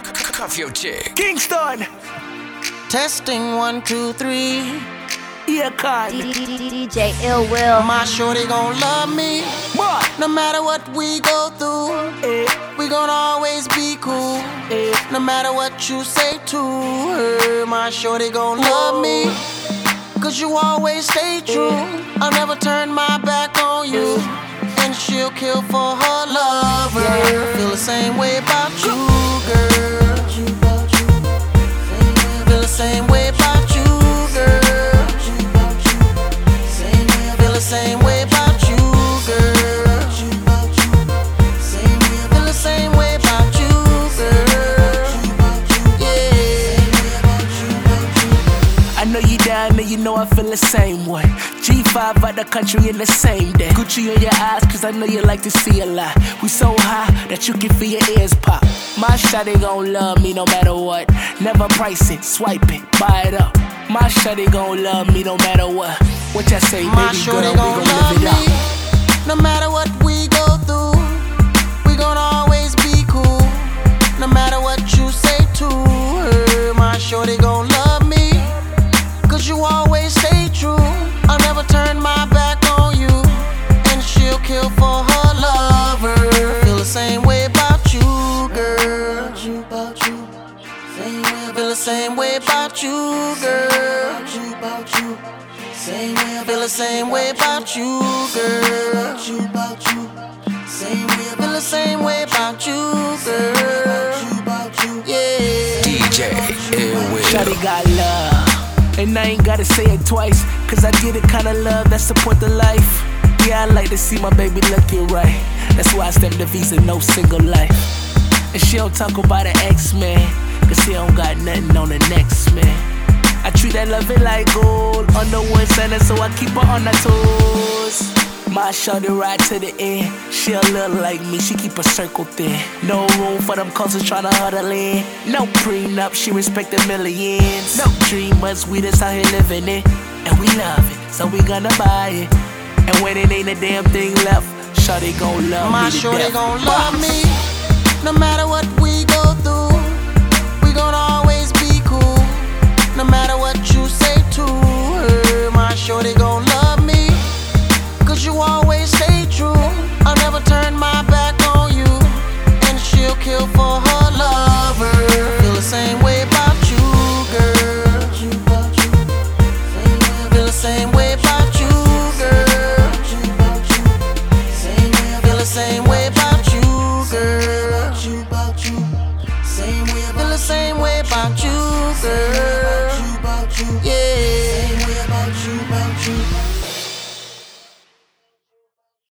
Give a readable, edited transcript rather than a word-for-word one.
Cuff your chick. Kingston. Testing 1, 2, 3. Yeah, con. DJ Ill Will. My shorty gon' love me. What? No matter what we go through, we gon' always be cool. No matter what you say to her, my shorty gon' love me. Cause you always stay true. I'll never turn my back on you. And she'll kill for her lover. Feel the same way about you, girl. Feel the same way about you, girl. Feel the same way about you, girl. Feel the same way about you, girl. Yeah. I know you down and you know I feel the same way. G5 out the country in the same day. Gucci in your eyes, cause I know you like to see a lot. We so high that you can feel your ears pop. My shawty gon' love me no matter what. Never price it, swipe it, buy it up. My shawty gon' love me no matter what. What y'all say, My baby shorty girl, we gon' gon' love live it me. up. No matter what we go through, we gon' always be cool. No matter what you say to her, my shorty gon' love me. Cause you always stay true. I'll never turn my back on you. And she'll kill for her lover. Feel the same way about you, girl. Feel the same way about you, girl. Feel the same way about you, girl. Feel the same way about you, girl. Yeah. DJ Ill Will. Shawty got love, and I ain't gotta say it twice. Cause I get the kind of love that support the life. Yeah, I like to see my baby looking right. That's why I stamp the visa, no single life. And she don't talk about an ex-man, cause she don't got nothing on the next man. I treat that loving like gold, under one center, so I keep her on her toes. My shorty ride to the end. She a little like me, she keep a circle thin. No room for them cousins tryna huddle in. No prenup, she respect the millions. No dreamers, we just out here living it. And we love it, so we gonna buy it. And when it ain't a damn thing left, shorty gon' love My me to shorty death. gon' love me. No matter what we